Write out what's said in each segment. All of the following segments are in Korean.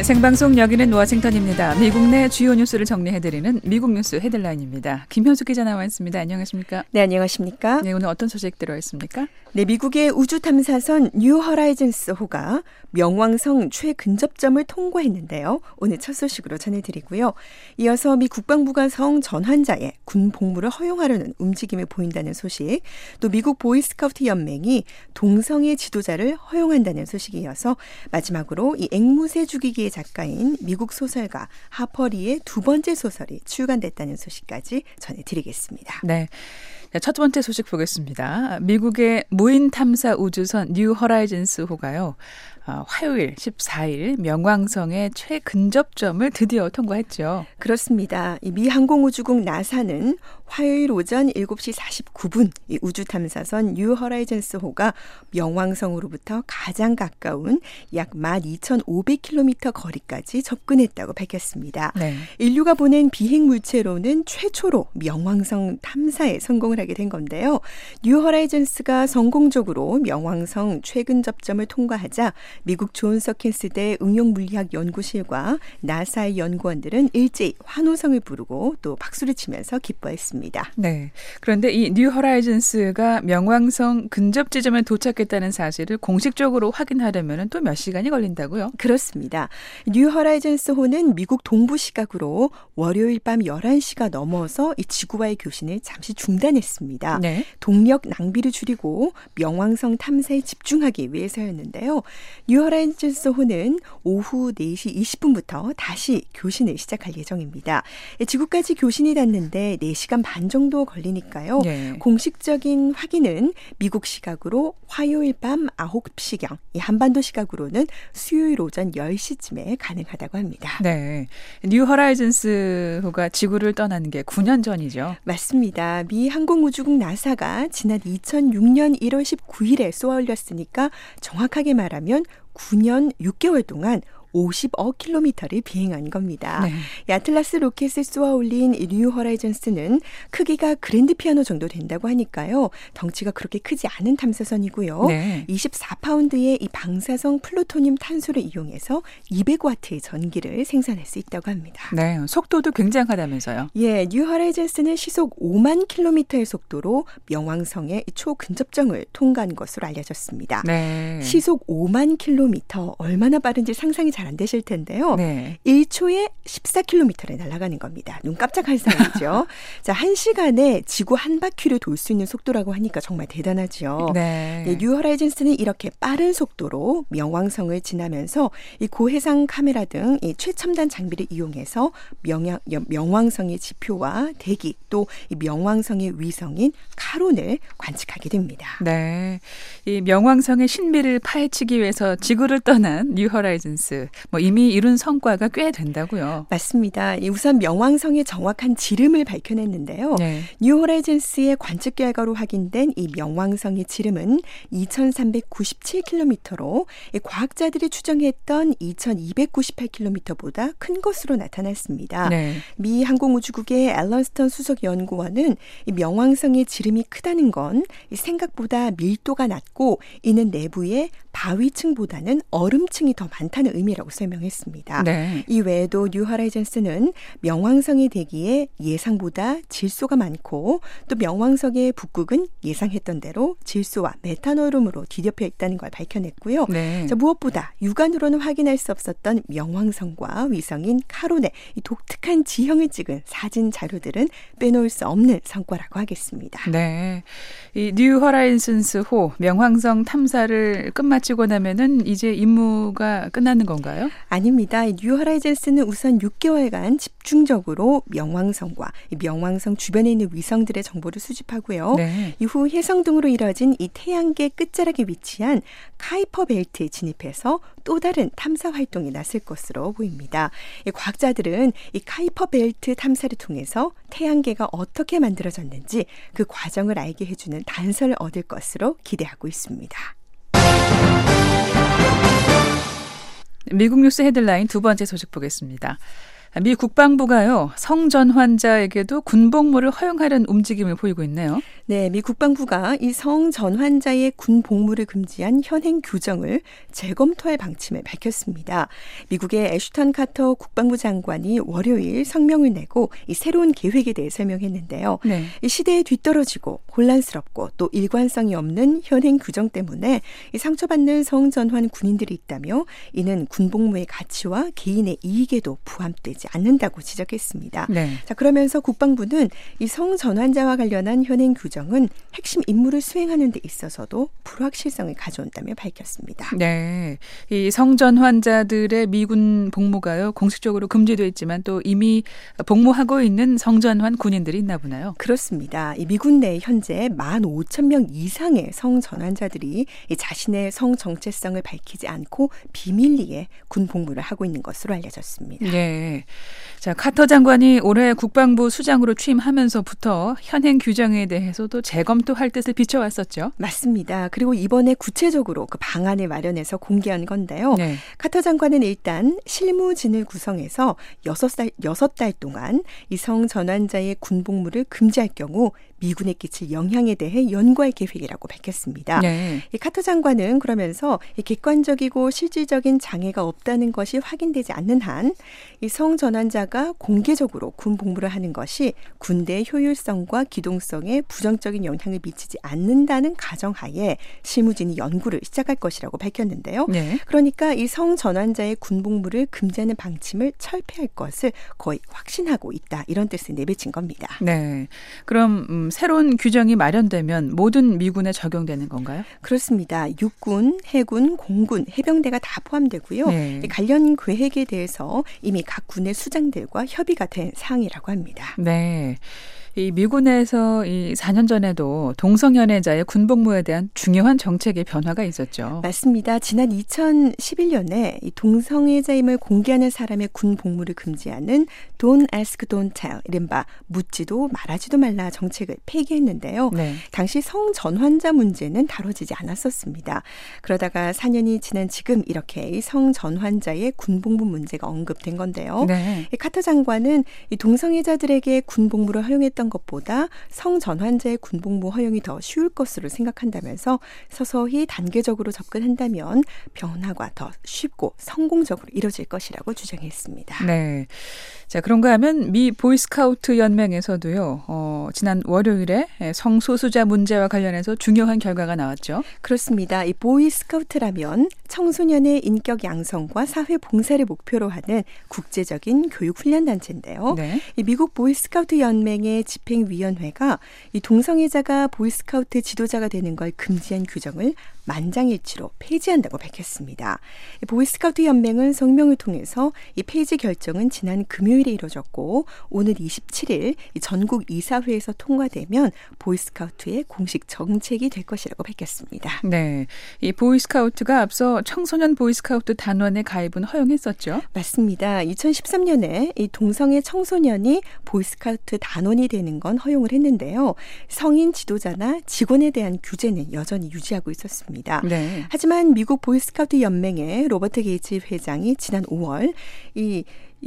생방송 여기는 워싱턴입니다. 미국 내 주요 뉴스를 정리해드리는 미국 뉴스 헤드라인입니다. 김현숙 기자 나와 있습니다. 안녕하십니까? 네, 안녕하십니까? 네, 오늘 어떤 소식 들어있습니까? 네, 미국의 우주 탐사선 뉴 허라이즌스 호가 명왕성 최근접점을 통과했는데요. 오늘 첫 소식으로 전해드리고요. 이어서 미 국방부가 성 전환자의 군 복무를 허용하려는 움직임을 보인다는 소식, 또 미국 보이스카우트 연맹이 동성애 지도자를 허용한다는 소식이 이어서 마지막으로 이 앵무새 죽이기의 작가인 미국 소설가 하퍼리의 두 번째 소설이 출간됐다는 소식까지 전해드리겠습니다. 네. 첫 번째 소식 보겠습니다. 미국의 무인 탐사 우주선 뉴 허라이즌스 호가요. 화요일 14일 명왕성의 최근접점을 드디어 통과했죠. 그렇습니다. 미 항공우주국 나사는 화요일 오전 7시 49분 이 우주탐사선 뉴 허라이즌스호가 명왕성으로부터 가장 가까운 약 12,500km 거리까지 접근했다고 밝혔습니다. 네. 인류가 보낸 비행 물체로는 최초로 명왕성 탐사에 성공을 하게 된 건데요. 뉴 허라이즌스가 성공적으로 명왕성 최근접점을 통과하자 미국 존스 홉킨스대 응용물리학연구실과 나사의 연구원들은 일제히 환호성을 부르고 또 박수를 치면서 기뻐했습니다. 네. 그런데 이 뉴 허라이즌스가 명왕성 근접 지점에 도착했다는 사실을 공식적으로 확인하려면 또 몇 시간이 걸린다고요? 그렇습니다. 뉴 허라이즌스호는 미국 동부 시각으로 월요일 밤 11시가 넘어서 이 지구와의 교신을 잠시 중단했습니다. 네. 동력 낭비를 줄이고 명왕성 탐사에 집중하기 위해서였는데요. 뉴 허라이즌스호는 오후 4시 20분부터 다시 교신을 시작할 예정입니다. 지구까지 교신이 닿는데 4시간 반 정도 걸리니까요. 네. 공식적인 확인은 미국 시각으로 화요일 밤 9시경, 한반도 시각으로는 수요일 오전 10시쯤에 가능하다고 합니다. 네. 뉴 허라이즌스호가 지구를 떠나는 게 9년 전이죠. 맞습니다. 미 항공우주국 나사가 지난 2006년 1월 19일에 쏘아 올렸으니까 정확하게 말하면 9년 6개월 동안 50억 킬로미터를 비행한 겁니다. 네. 아틀라스 로켓을 쏘아 올린 뉴 허라이즌스는 크기가 그랜드 피아노 정도 된다고 하니까요. 덩치가 그렇게 크지 않은 탐사선이고요. 네. 24파운드의 이 방사성 플루토늄 탄소를 이용해서 200와트의 전기를 생산할 수 있다고 합니다. 네. 속도도 굉장하다면서요. 예, 뉴 허라이즌스는 시속 5만 킬로미터의 속도로 명왕성의 초근접점을 통과한 것으로 알려졌습니다. 네. 시속 5만 킬로미터 얼마나 빠른지 상상이 잘 안 되실 텐데요. 네. 1초에 14km를 날아가는 겁니다. 눈 깜짝할 사이죠. 자, 1시간에 지구 한 바퀴를 돌 수 있는 속도라고 하니까 정말 대단하죠. 네. 네, 뉴 허라이즌스는 이렇게 빠른 속도로 명왕성을 지나면서 이 고해상 카메라 등 이 최첨단 장비를 이용해서 명왕성의 지표와 대기 또 이 명왕성의 위성인 카론을 관측하게 됩니다. 네. 이 명왕성의 신비를 파헤치기 위해서 지구를 떠난 뉴 허라이즌스. 이미 이룬 성과가 꽤 된다고요. 맞습니다. 우선 명왕성의 정확한 지름을 밝혀냈는데요. 네. 뉴 호라이즌스의 관측 결과로 확인된 이 명왕성의 지름은 2,397km로 과학자들이 추정했던 2,298km보다 큰 것으로 나타났습니다. 네. 미 항공우주국의 앨런 스턴 수석 연구원은 이 명왕성의 지름이 크다는 건 생각보다 밀도가 낮고 이는 내부에 바위층보다는 얼음층이 더 많다는 의미라고 설명했습니다. 네. 이 외에도 뉴 허라이즌스는 명왕성의 대기에 예상보다 질소가 많고 또 명왕성의 북극은 예상했던 대로 질소와 메탄오름으로 뒤덮여 있다는 걸 밝혀냈고요. 네. 자, 무엇보다 육안으로는 확인할 수 없었던 명왕성과 위성인 카론의 이 독특한 지형을 찍은 사진 자료들은 빼놓을 수 없는 성과라고 하겠습니다. 네. 이 뉴 허라이즌스호 명왕성 탐사를 끝마치고 나면은 이제 임무가 끝나는 건가요? 아닙니다. 뉴 허라이즌스는 우선 6개월간 집중적으로 명왕성과 명왕성 주변에 있는 위성들의 정보를 수집하고요. 네. 이후 혜성 등으로 이뤄진 이 태양계 끝자락에 위치한 카이퍼 벨트에 진입해서 또 다른 탐사 활동에 나설 것으로 보입니다. 과학자들은 이 카이퍼 벨트 탐사를 통해서 태양계가 어떻게 만들어졌는지 그 과정을 알게 해주는 단서를 얻을 것으로 기대하고 있습니다. 미국 뉴스 헤드라인 두 번째 소식 보겠습니다. 미 국방부가요, 성전환자에게도 군복무를 허용하려는 움직임을 보이고 있네요. 네, 미 국방부가 이 성전환자의 군 복무를 금지한 현행 규정을 재검토할 방침을 밝혔습니다. 미국의 애슈턴 카터 국방부 장관이 월요일 성명을 내고 이 새로운 계획에 대해 설명했는데요. 네. 이 시대에 뒤떨어지고 혼란스럽고 또 일관성이 없는 현행 규정 때문에 이 상처받는 성전환 군인들이 있다며 이는 군 복무의 가치와 개인의 이익에도 부합되지 않는다고 지적했습니다. 네. 자, 그러면서 국방부는 이 성전환자와 관련한 현행 규정은 핵심 임무를 수행하는 데 있어서도 불확실성을 가져온다며 밝혔습니다. 네, 이 성전환자들의 미군 복무가요 공식적으로 금지되어 있지만 또 이미 복무하고 있는 성전환 군인들이 있나 보나요? 그렇습니다. 이 미군 내 현재 15,000명 이상의 성전환자들이 이 자신의 성 정체성을 밝히지 않고 비밀리에 군 복무를 하고 있는 것으로 알려졌습니다. 네. 자, 카터 장관이 올해 국방부 수장으로 취임하면서부터 현행 규정에 대해서도 재검토할 뜻을 비춰왔었죠. 맞습니다. 그리고 이번에 구체적으로 그 방안을 마련해서 공개한 건데요. 네. 카터 장관은 일단 실무진을 구성해서 6달 동안 이 성전환자의 군 복무를 금지할 경우 미군에 끼칠 영향에 대해 연구할 계획이라고 밝혔습니다. 네. 이 카터 장관은 그러면서 이 객관적이고 실질적인 장애가 없다는 것이 확인되지 않는 한 이 성전환자가 공개적으로 군 복무를 하는 것이 군대의 효율성과 기동성에 부정적인 영향을 미치지 않는다는 가정하에 실무진이 연구를 시작할 것이라고 밝혔는데요. 네. 그러니까 이 성전환자의 군 복무를 금지하는 방침을 철폐할 것을 거의 확신하고 있다. 이런 뜻을 내비친 겁니다. 네. 그럼 새로운 규정이 마련되면 모든 미군에 적용되는 건가요? 그렇습니다. 육군, 해군, 공군, 해병대가 다 포함되고요. 네. 관련 계획에 대해서 이미 각 군의 수장들과 협의가 된 사항이라고 합니다. 네. 이 미군에서 이 4년 전에도 동성연애자의 군복무에 대한 중요한 정책의 변화가 있었죠. 맞습니다. 지난 2011년에 이 동성애자임을 공개하는 사람의 군 복무를 금지하는 Don't Ask, Don't Tell, 이른바 묻지도 말하지도 말라 정책을 폐기했는데요. 네. 당시 성전환자 문제는 다뤄지지 않았었습니다. 그러다가 4년이 지난 지금 이렇게 이 성전환자의 군 복무 문제가 언급된 건데요. 네. 이 카터 장관은 이 동성애자들에게 군 복무를 허용했던 것보다 성전환자의 군복무 허용이 더 쉬울 것으로 생각한다면서 서서히 단계적으로 접근한다면 변화가 더 쉽고 성공적으로 이뤄질 것이라고 주장했습니다. 네. 자, 그런가 하면 미 보이스카우트 연맹에서도요. 지난 월요일에 성소수자 문제와 관련해서 중요한 결과가 나왔죠. 그렇습니다. 이 보이스카우트라면 청소년의 인격 양성과 사회 봉사를 목표로 하는 국제적인 교육 훈련 단체인데요. 네. 이 미국 보이스카우트 연맹의 집행위원회가 이 동성애자가 보이스카우트 지도자가 되는 걸 금지한 규정을 만장일치로 폐지한다고 밝혔습니다. 이 보이스카우트 연맹은 성명을 통해서 이 폐지 결정은 지난 금요일에 이뤄졌고 오늘 27일 이 전국 이사회에서 통과되면 보이스카우트의 공식 정책이 될 것이라고 밝혔습니다. 네, 이 보이스카우트가 앞서 청소년 보이스카우트 단원의 가입은 허용했었죠. 맞습니다. 2013년에 이 동성애 청소년이 보이스카우트 단원이 되는 건 허용을 했는데요. 성인 지도자나 직원에 대한 규제는 여전히 유지하고 있었습니다. 네. 하지만 미국 보이스카우트 연맹의 로버트 게이츠 회장이 지난 5월 이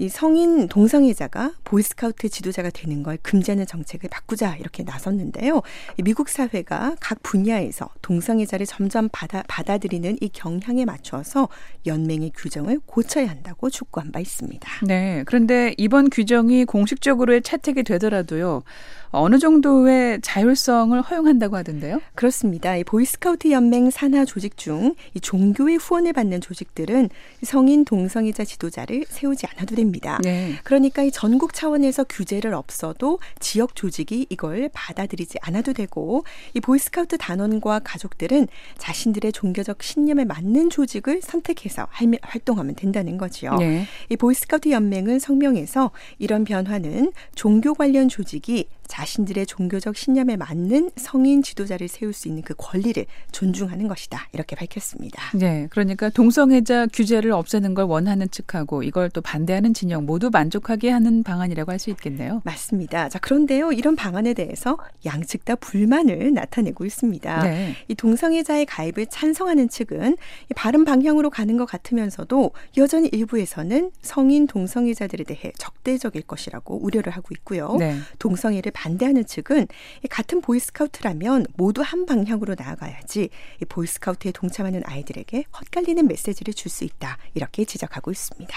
성인 동성애자가 보이스카우트 지도자가 되는 걸 금지하는 정책을 바꾸자 이렇게 나섰는데요. 미국 사회가 각 분야에서 동성애자를 점점 받아들이는 이 경향에 맞춰서 연맹의 규정을 고쳐야 한다고 촉구한 바 있습니다. 네. 그런데 이번 규정이 공식적으로 채택이 되더라도요. 어느 정도의 자율성을 허용한다고 하던데요? 그렇습니다. 이 보이스카우트 연맹 산하 조직 중 이 종교의 후원을 받는 조직들은 성인 동성애자 지도자를 세우지 않아도 됩니다. 네. 그러니까 이 전국 차원에서 규제를 없어도 지역 조직이 이걸 받아들이지 않아도 되고 이 보이스카우트 단원과 가족들은 자신들의 종교적 신념에 맞는 조직을 선택해서 활동하면 된다는 거죠. 네. 이 보이스카우트 연맹은 성명에서 이런 변화는 종교 관련 조직이 자신들의 종교적 신념에 맞는 성인 지도자를 세울 수 있는 그 권리를 존중하는 것이다. 이렇게 밝혔습니다. 네, 그러니까 동성애자 규제를 없애는 걸 원하는 측하고 이걸 또 반대하는 진영 모두 만족하게 하는 방안이라고 할 수 있겠네요. 맞습니다. 자, 그런데요. 이런 방안에 대해서 양측 다 불만을 나타내고 있습니다. 네. 이 동성애자의 가입을 찬성하는 측은 이 바른 방향으로 가는 것 같으면서도 여전히 일부에서는 성인 동성애자들에 대해 적대적일 것이라고 우려를 하고 있고요. 네. 동성애를 반대하는 측은 같은 보이스카우트라면 모두 한 방향으로 나아가야지 이 보이스카우트에 동참하는 아이들에게 헛갈리는 메시지를 줄 수 있다. 이렇게 지적하고 있습니다.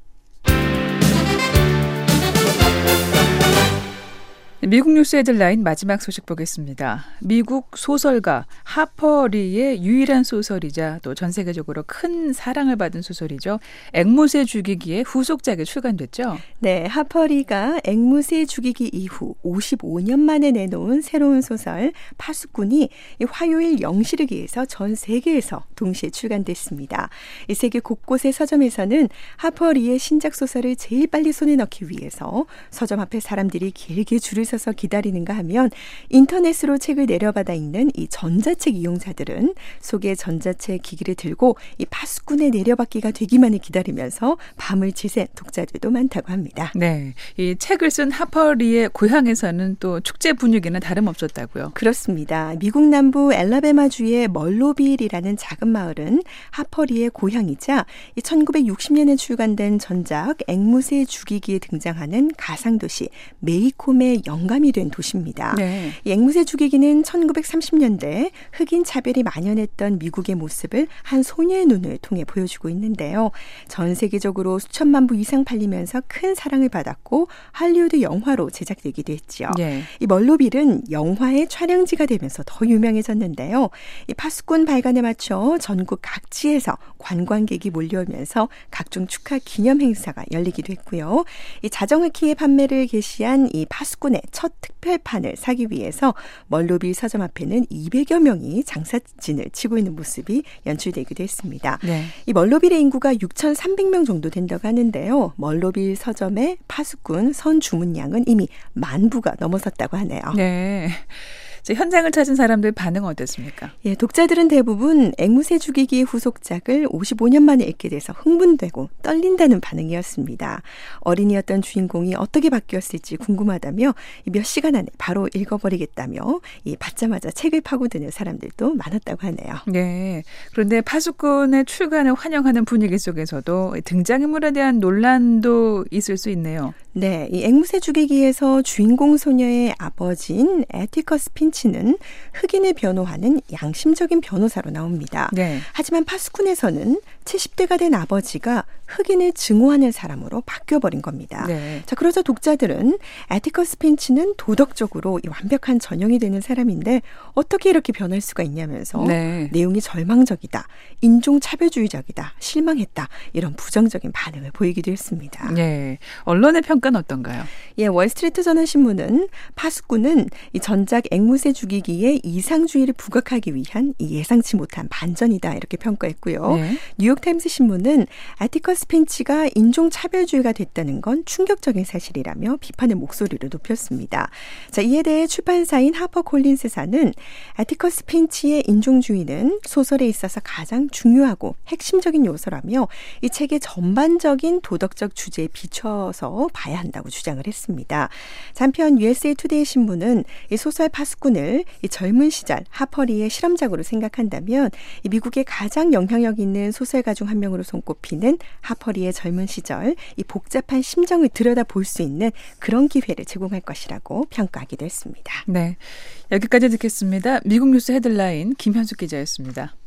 미국 뉴스 헤드라인 마지막 소식 보겠습니다. 미국 소설가 하퍼 리의 유일한 소설이자 또 전 세계적으로 큰 사랑을 받은 소설이죠. 앵무새 죽이기의 후속작이 출간됐죠. 네, 하퍼 리가 앵무새 죽이기 이후 55년 만에 내놓은 새로운 소설 파수꾼이 화요일 0시르기에서 전 세계에서 동시에 출간됐습니다. 이 세계 곳곳의 서점에서는 하퍼 리의 신작 소설을 제일 빨리 손에 넣기 위해서 서점 앞에 사람들이 길게 줄을 서서 기다리는가 하면 인터넷으로 책을 내려받아 읽는 이 전자책 이용자들은 속에 전자책 기기를 들고 이 파수꾼의 내려받기가 되기만을 기다리면서 밤을 지샌 독자들도 많다고 합니다. 네, 이 책을 쓴 하퍼 리의 고향에서는 또 축제 분위기는 다름없었다고요. 그렇습니다. 미국 남부 엘라베마주의 멀로빌이라는 작은 마을은 하퍼 리의 고향이자 1960년에 출간된 전작 앵무새 죽이기에 등장하는 가상도시 메이콤의 영감이 된 도시입니다. 네. 이 앵무새 죽이기는 1930년대 흑인 차별이 만연했던 미국의 모습을 한 소녀의 눈을 통해 보여주고 있는데요. 전 세계적으로 수천만 부 이상 팔리면서 큰 사랑을 받았고 할리우드 영화로 제작되기도 했죠. 네. 이 멀로빌은 영화의 촬영지가 되면서 더 유명해졌는데요. 이 파수꾼 발간에 맞춰 전국 각지에서 관광객이 몰려오면서 각종 축하 기념 행사가 열리기도 했고요. 이 자정흑기의 판매를 개시한 이 파수꾼의 첫 특별판을 사기 위해서 멀로빌 서점 앞에는 200여 명이 장사진을 치고 있는 모습이 연출되기도 했습니다. 네. 이 멀로빌의 인구가 6,300명 정도 된다고 하는데요. 멀로빌 서점의 파수꾼 선 주문량은 이미 10,000부가 넘어섰다고 하네요. 네. 현장을 찾은 사람들 반응은 어땠습니까? 예, 독자들은 대부분 앵무새 죽이기의 후속작을 55년 만에 읽게 돼서 흥분되고 떨린다는 반응이었습니다. 어린이였던 주인공이 어떻게 바뀌었을지 궁금하다며 몇 시간 안에 바로 읽어버리겠다며 받자마자 책을 파고드는 사람들도 많았다고 하네요. 네. 그런데 파수꾼의 출간을 환영하는 분위기 속에서도 등장인물에 대한 논란도 있을 수 있네요. 네, 이 앵무새 죽이기에서 주인공 소녀의 아버지인 애티커스 핀치는 흑인을 변호하는 양심적인 변호사로 나옵니다. 네. 하지만 파수꾼에서는 70대가 된 아버지가 흑인을 증오하는 사람으로 바뀌어버린 겁니다. 네. 자, 그러자 독자들은 애티커스 핀치는 도덕적으로 완벽한 전형이 되는 사람인데 어떻게 이렇게 변할 수가 있냐면서 네. 내용이 절망적이다, 인종차별주의적이다, 실망했다 이런 부정적인 반응을 보이기도 했습니다. 네. 언론의 평가는 어떤가요? 예, 월스트리트 저널 신문은 파수꾼은 이 전작 앵무새 죽이기에 이상주의를 부각하기 위한 이 예상치 못한 반전이다 이렇게 평가했고요. 네. 뉴욕타임스 신문은 애티커스 핀치가 인종차별주의가 됐다는 건 충격적인 사실이라며 비판의 목소리를 높였습니다. 자, 이에 대해 출판사인 하퍼콜린스사는 애티커스 핀치의 인종주의는 소설에 있어서 가장 중요하고 핵심적인 요소라며 이 책의 전반적인 도덕적 주제에 비춰서 봐야 한다고 주장을 했습니다. 한편 USA 투데이 신문은 이 소설 파수꾼을 이 젊은 시절 하퍼 리의 실험작으로 생각한다면 이 미국의 가장 영향력 있는 소설가 중 한 명으로 손꼽히는 하퍼 리의 젊은 시절 이 복잡한 심정을 들여다볼 수 있는 그런 기회를 제공할 것이라고 평가하기도 했습니다. 네, 여기까지 듣겠습니다. 미국 뉴스 헤드라인 김현숙 기자였습니다.